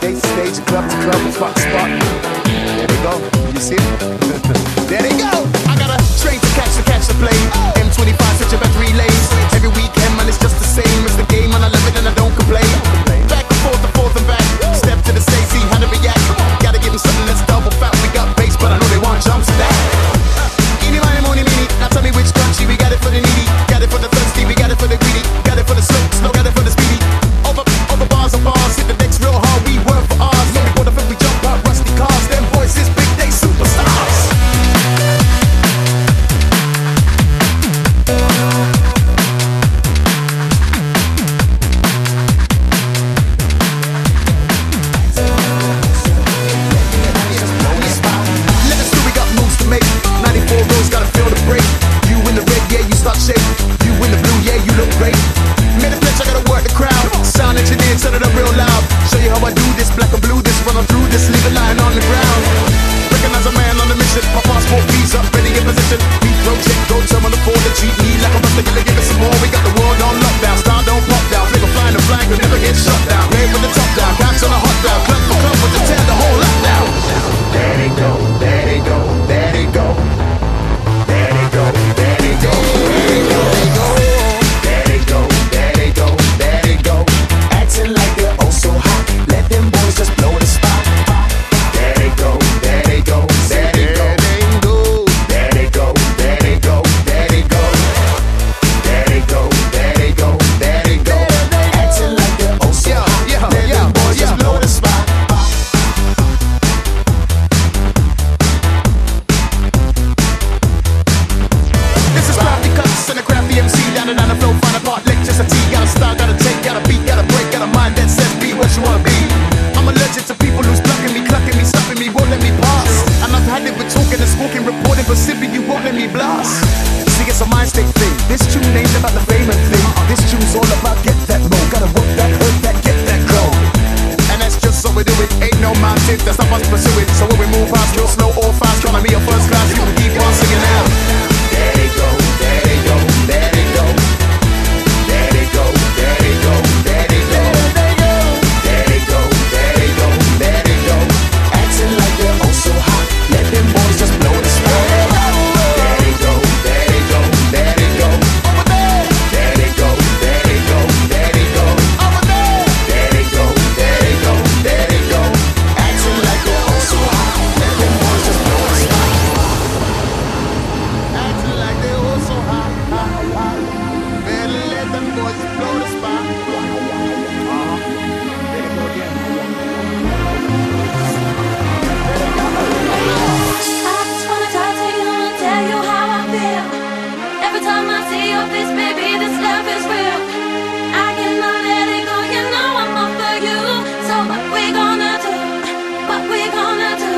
stage to stage, club to club, spot to spot. There they go. You see it? There they go. I got a train to catch the plane. M25 such a bad 3 lanes. Every weekend, man, it's just the same. It's the game, and I love it, and I don't complain. Back and forth and back. Step to the stage, see how to react. Gotta give them something that's double fat. We got bass, but I know they want jumps to that. Eeny, miny, money, mini. Now tell me which country. We got it for the needy, got it for the thirsty, we got it for the greedy, got it for the slow, got it for the speedy. Over bars and bars, hit the decks real hard. We work for ours. So we go to we jump out rusty cars. Them boys is big, they superstars. Set it up real loud. Show you how I do this. Black and blue, this run on through this. Leave it lying on the ground. Recognize a man on a mission. My passport, visa, ready in position. We throw check, go terminal 4 to treat me like I'm about to give it some more. We got the world on lockdown. Star don't pop down. Flick a flying the flag, we'll never get shut down. Play with the top down, caps on the hot down. Club for club with the tear the whole lot down. There they go, there they go, there they go. There they go, there they go, there they go. There they go, there they go, there they go. Acting like they're oh so hot. Let them boys just blow the spot. There they go, there they go, there they go. There they go, there they go, there they go. There they go, there they go, there they go. Acting like they're oh so hot. Let them boys just blow the spot. This is crafty cuts and a crafty MC. Down the flow, find a part, electricity. Got a style, got a take, got a beat, got a break, got a mind that says be what you wanna be. I'm allergic to people who's blocking me, clucking me, stopping me, won't let me pass. And I've had it with talking and smoking, reporting, but simply you won't let me blast. See, it's a mind state thing. This tune ain't about the fame and thing. This tune's all about get that low. Gotta work that, hurt that, get that glow. And that's just so we do it. Ain't no mountain that's not us pursue it. So when we move past, real slow or fast, trying to be a first class, you can keep on singing out. There they go, there they go, there they go. There they go, there they go, there they go. There they go, there they go, there they go. Acting like they're oh so hot. Let them boys just blow the spot. There they go, there they go, there they go. Over there. There they go, there they go, there they go. Over there. There they go, there they go, there they go. Acting like they're oh so hot. Let them boys just blow the spot. Acting like they're oh so hot, hot, hot. Better let them boys blow the spot. There they go again. I just wanna talk to you and tell you how I feel. Every time I see your face, baby, this love is real. I cannot let it go, you know I'm all for you. So what we gonna do? What we gonna do?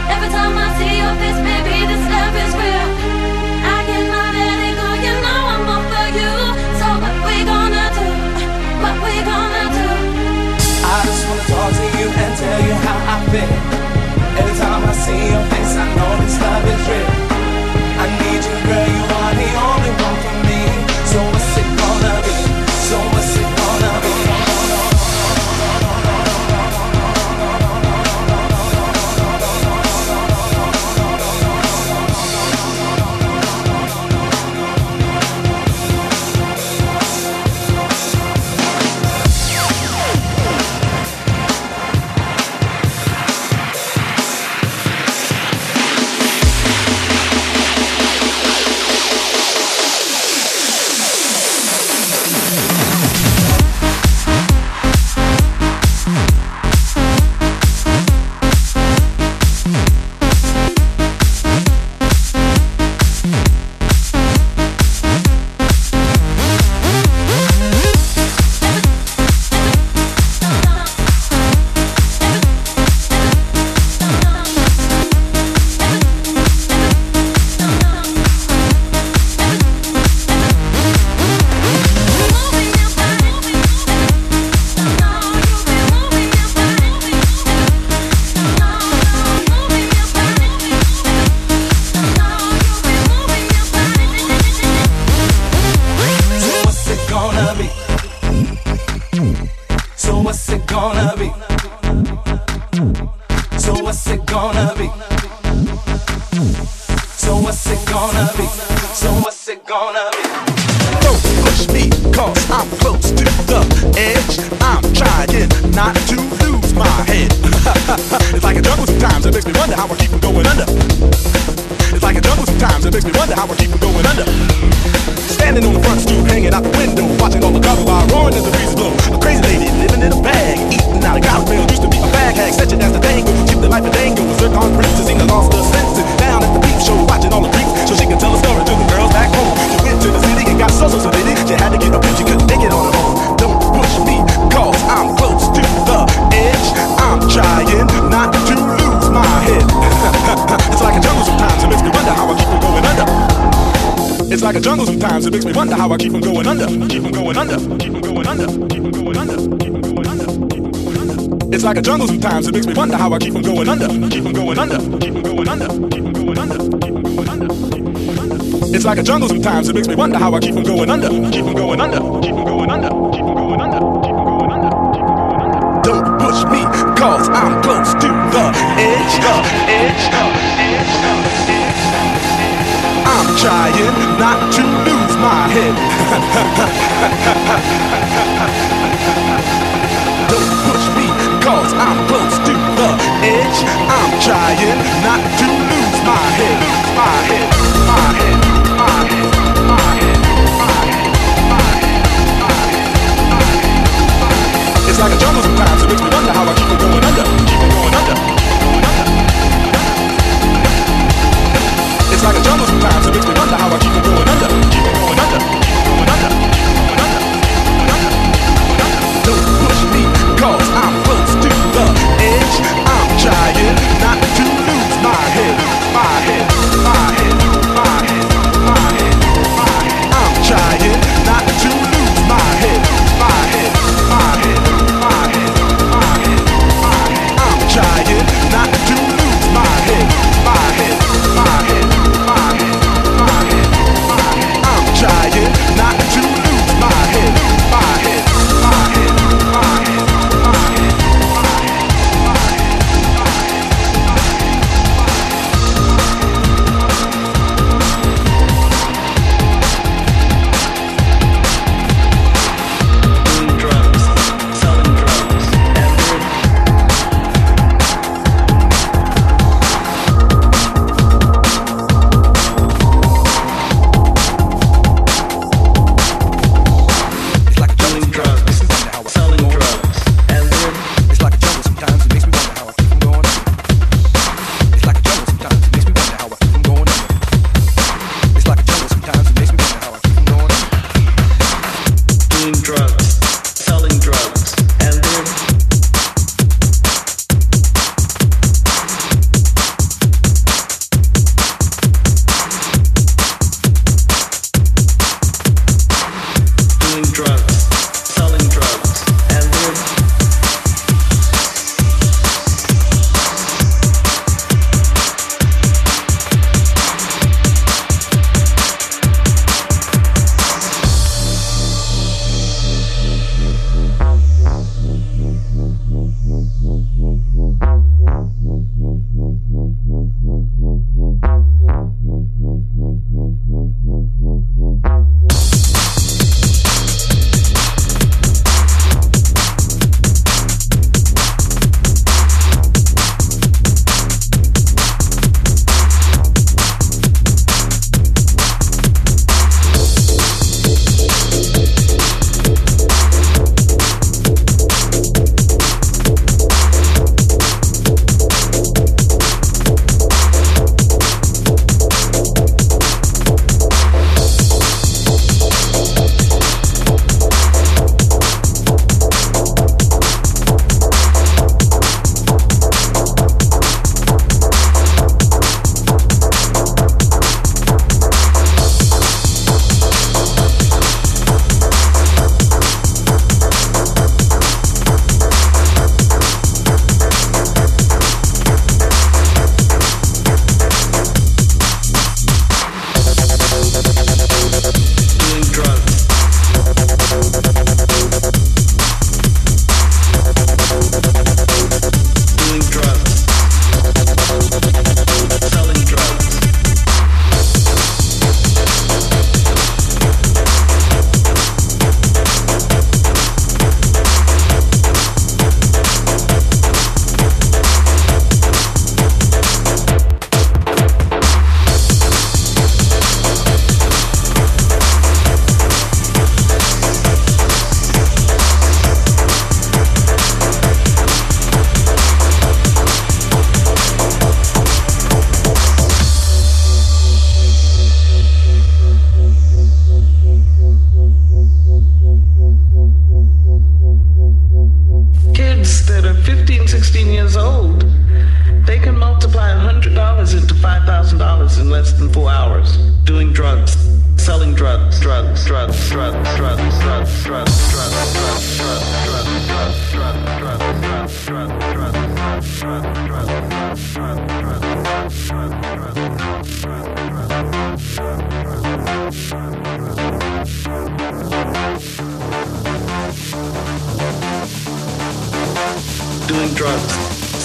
Every time I see your face, baby, this love is real. I cannot let it go, you know I'm all for you. So what we gonna do? What we gonna do? I just wanna talk to you and tell you how I feel. Every time I see your face, I know this love is real. I need you, girl, you are the only one for me. So what's it gonna be? So what's it gonna be? Sometimes it makes me wonder how I keep from going under. Keep from going under. Keep from going under. Keep from going under. Keep from going under. It's like a jungle sometimes. It makes me wonder how I keep from going under. Keep from going under. Keep from going under. Keep from going under. Keep from going under. It's like a jungle sometimes. It makes me wonder how I keep from going under. Keep from going under. Keep from going under. Keep from going under. Keep from going under. Don't push me, cause I'm close to the edge. I'm trying not to lose my head. Don't push me, cause I'm close to the edge. I'm trying not to lose my head. Lose my head, my head, my head, my head, my head, my head, my head. It's like a jungle sometimes. It makes me wonder how I keep from going under. Keep from going under. It's like a jungle sometimes. It makes me wonder how I keep from going under. Keep on going under. Keep on going under. Keep on going under. Don't push me, cause I'm close to the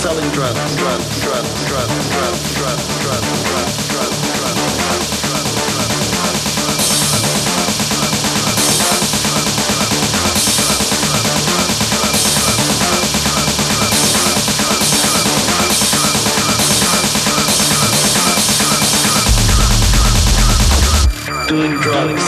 selling drugs, drugs, drugs, drugs, drugs, drugs, drugs, drugs, drugs, drugs. Doing drugs.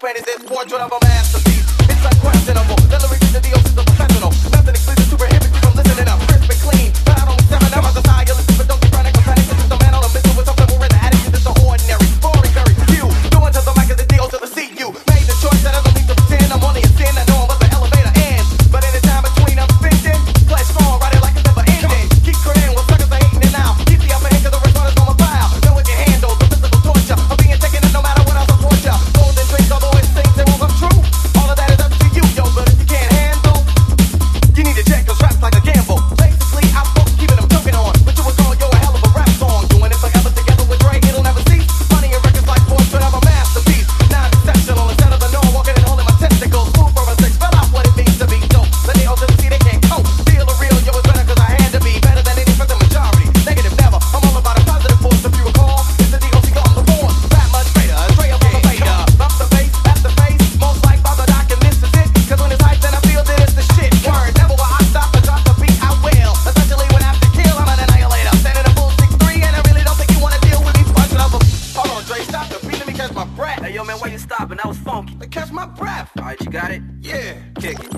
panties, this portrait of a masterpiece. It's unquestionable. The lyrics in the deals is a professional. Nothing exclusive to prohibit you from listening up. Crisp and clean. But I don't seven up as a style. You listen, but don't get frantic. I'm panic. This is the man on a mission with something more in the attitude. It's the ordinary. Boring, very few. Doing to the mic is the deal to the CU. Made the choice that I don't need to pretend. I'm only a 10. I know I'm at the elevator end. But in the time between, I'm spending. Play strong, ride it like it's never ending. Keep creating what suckers are hating it now. Keep the upper hand cause the rest is on my pile. Know it can handle the physical torture. I'm being taken in no matter what else I torture. Golden drinks, although it seems they won't come true. All of that is up to you, yo. But if you can't handle, you need to check cause rap's like a gamble. Basically, I'm both keeping them choking on. But you would call yo a hell of a rap song. Doing it forever together with Dre, it'll never cease. Money and records like portrait of a masterpiece. Non-exceptional instead of the norm. Walking and holding my testicles. Food for a six. Spell out what it means to be dope. Let the to see they can't cope. Feel the real, yo, it's better cause I had to be. Better than any for the majority. Negative never. I'm all about a positive force. If you recall, it's the DOC on the board. That much greater. Dre up on the fader. Bump the bass, tap the face. Most like Father Doc and this is it. Cause when it's hype then I feel that it's the shit. Word. Never will I stop and drop the beat. I will. Essentially when I have to kill, I'm an annihilator. Standing a full 6'3" and I really don't think you wanna deal with me. Punch up. Hold on, Dre, stop the beat. Let me catch my breath. Hey, yo, man, why you stopping? That was funky. Let me catch my breath. All right, you got it? Yeah. Kick it.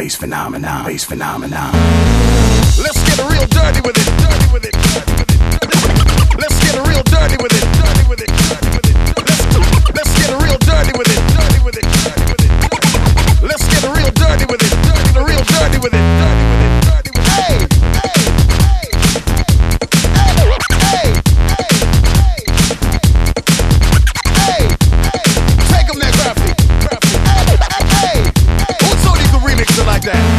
bass phenomenon, bass phenomenon. Let's get real dirty with it, dirty with it, dirty with it. Let's get real dirty with it, dirty with it, dirty with it. Let's get real dirty with it, dirty with it, dirty with it. Let's get real dirty with it, dirty, real dirty with it, dirty with it, dirty with it. Hey, hey, hey, take them that Crafty. Hey, who told you could remix it like that?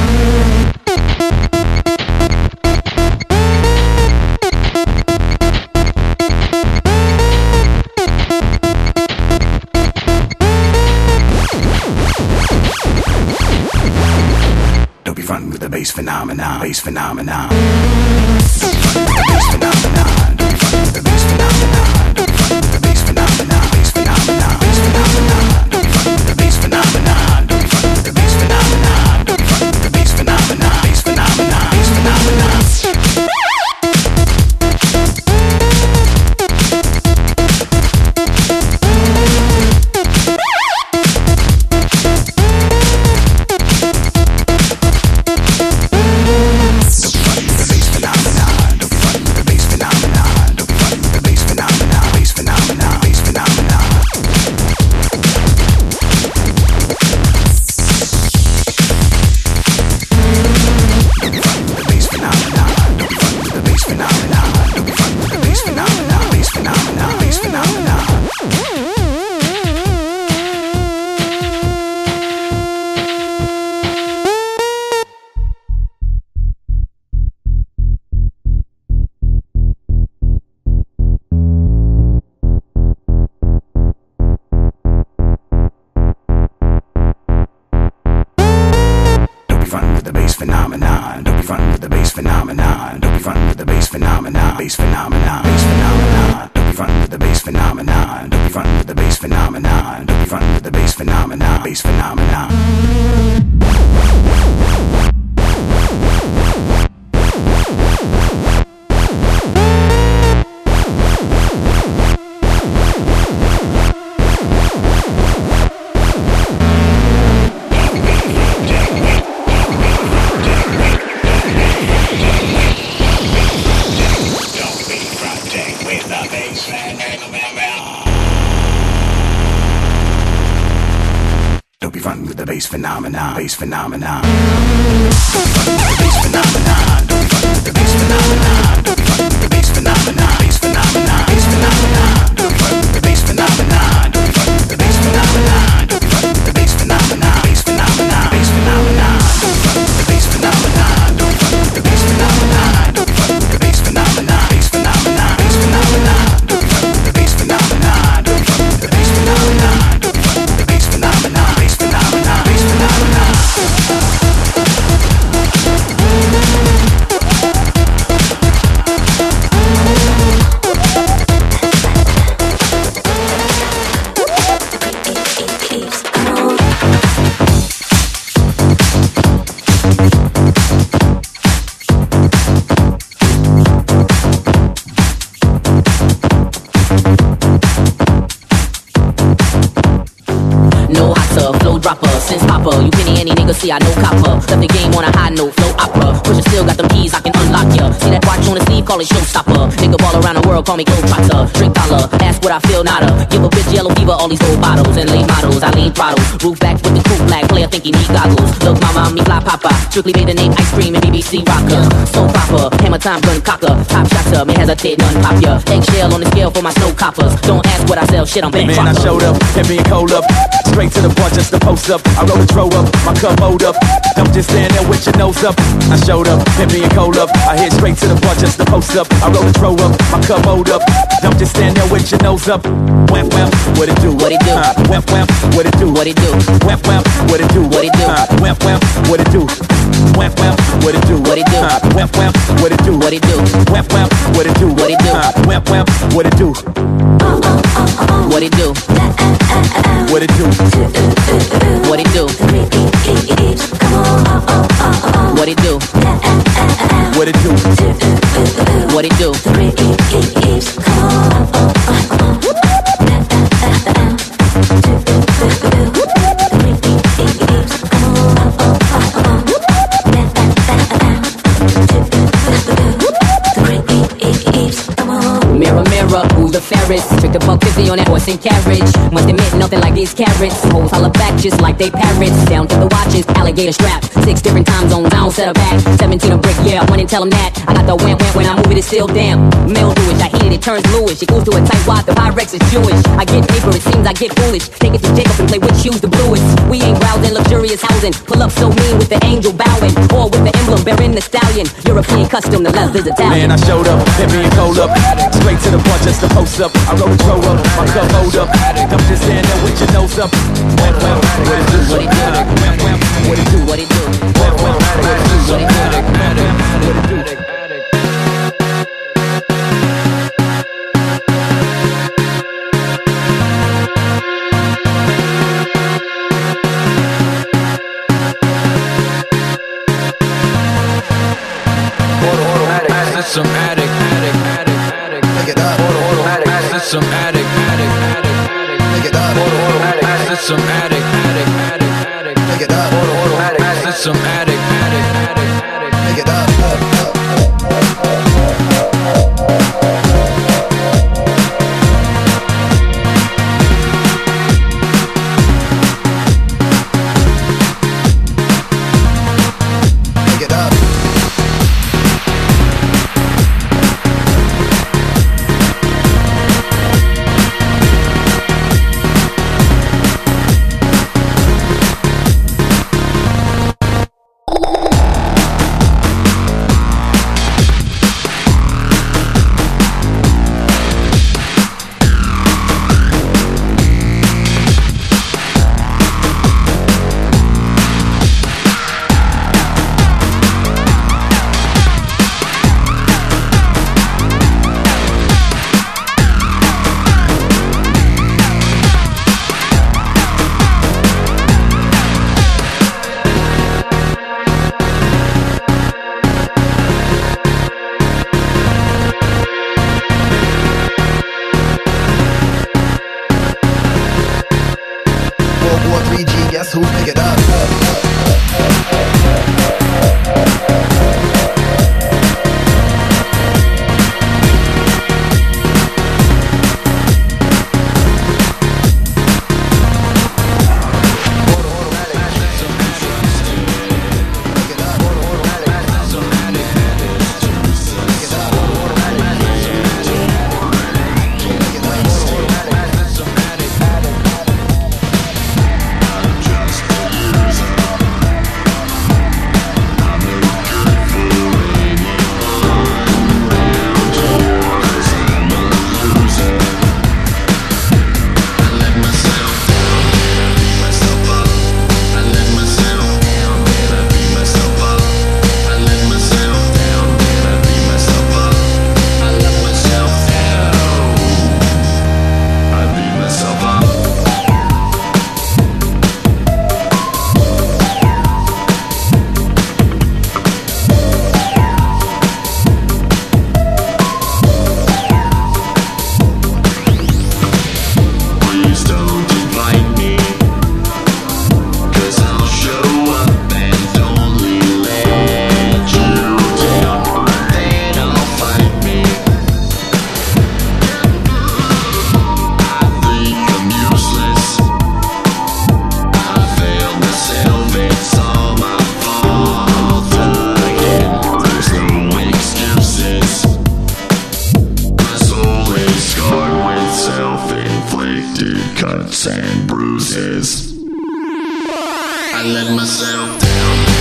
Bass phenomenon, bass phenomenon. Bass phenomenon. Don't be funny with the bass phenomenon. Don't be funny with the bass phenomenon. Bass phenomenon. Bass phenomenon. Don't be funny with the bass phenomenon. Don't be funny with the bass phenomenon. Don't be funny with the bass phenomenon. Bass phenomenon. Bass phenomenon. Bass phenomenon, bass phenomenon. Bass phenomenon. Don't be funny with the bass phenomenon. Don't be funny with the bass phenomenon. Bass phenomenon, bass phenomenon. Don't be funny with the bass phenomenon. Don't be funny with the bass phenomenon. Don't be funny with the bass phenomenon. Bass phenomenon, bass phenomenon. Don't be funny with the bass phenomenon. Don't be funny with the bass phenomenon. Don't be funny with the bass phenomenon. Bass phenomenon, bass phenomenon. Don't be funny with the bass phenomenon. Don't be funny with the bass phenomenon. Don't be funny with the bass phenomenon. Bass phenomenon, bass phenomenon. Since Papa, you penny any nigga, see I know copper. Left the game on a high note, flow opera. Pusha still got them keys, I can unlock ya. See that watch on the sleeve, call it showstopper. Nigga ball around the world, call me Globetrotter. Drink dollar, ask what I feel, nada. Give a bitch yellow fever, all these gold bottles. And late models, I lean throttles. Roof back with the coupe black, player think he need goggles. Look mama, me fly papa. Strictly made the name ice cream and BBC rocker. So proper, hammer time gun cocker. Top shotter, man hesitate, none pop ya. Eggshell on the scale for my snow coppers. Don't ask what I sell, shit I'm bank man, I showed up, and being cold up. Straight to the bar just to post up. I roll a throw up, my commode up. Don't just stand there with your nose up. I showed up, and being cold up. I head straight to the bar just to post up. I roll a throw up, my commode up. Don't just stand there with your nose up. Wham wham, what it do? What it do? Wham wham, what it do? What it do? Wham wham, what it do? What it do? Wham wham, what it do? Wham wham, what it do? What it do? Wham wham, what it do? What it do? Wham wham, what it do? What it do? Wham wham, what it do? What it do? What it do? What it do? What it do? What it do? What it do? Sarah, who's the fairest? Tricked $1.50 on that horse and carriage. Must admit, nothing like these carrots. Hoes holler back just like they parrots. Down to the watches, alligator strap. 6 different time zones, I don't set a pack. 17 a brick, yeah, I went and tell them that. I got the wham when I move it, it's still damn. Mildewish, I heat it, it turns bluish. It goes to a tight wad, the Pyrex is Jewish. I get paper, it seems I get foolish. Take it to Jacob and play which shoes the bluest. We ain't browsing luxurious housing. Pull up so mean with the angel bowing. Or with the emblem bearing the stallion. European custom, the leather's Italian. Man, I showed up, hit me and cold up. Straight to the bar just to post up. I roll the throw up, my cup hold up. Don't just stand there with your nose up. What it do? What it do? What it do? What it do? What it do? Some addict, pick it up. Some addict, pick it up. Some addict, pick it up. Some addict, pick it up. Guess who? Pick it up. cuts and bruises. I let myself down.